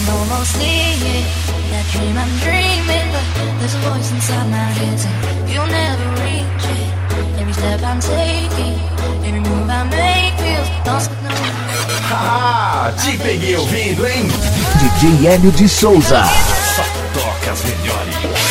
almost see it. That dream I'm dreaming, but there's a voice inside my head saying you'll never reach it. Every step I'm taking, every move I make feels lost with no. Ah, te peguei ouvindo, hein? DJ Hélio de Souza. Só toca as melhores.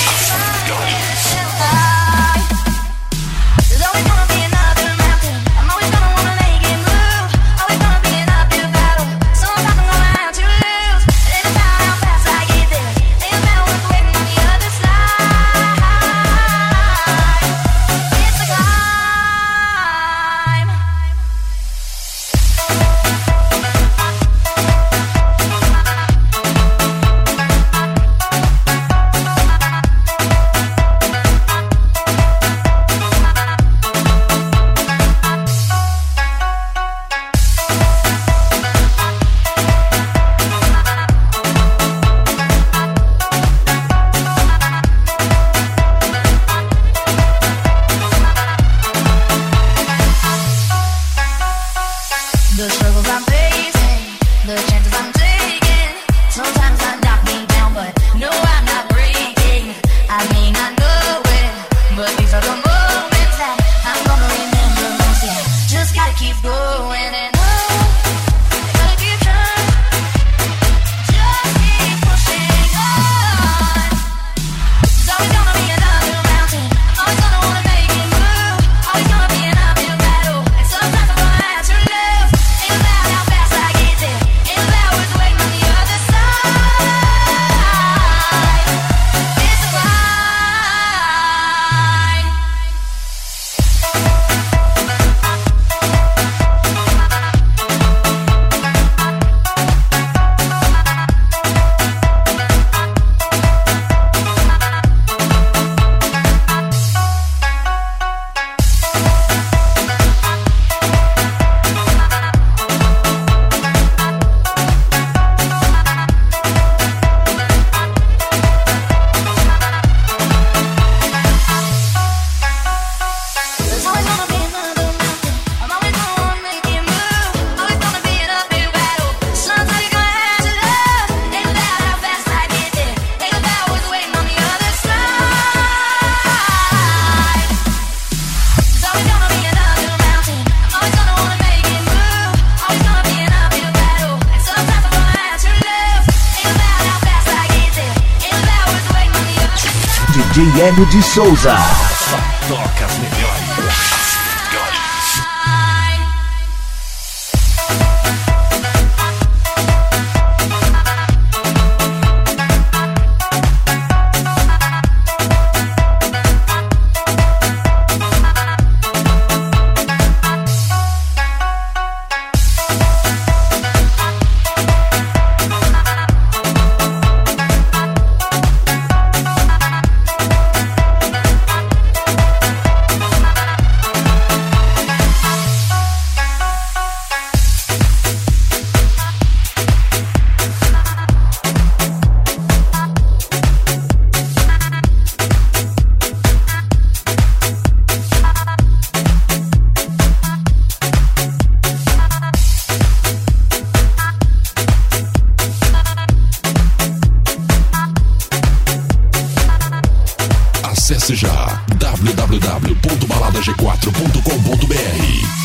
DJ Hélio de Souza. Só toca as melhores. Acesse já www.baladag4.com.br.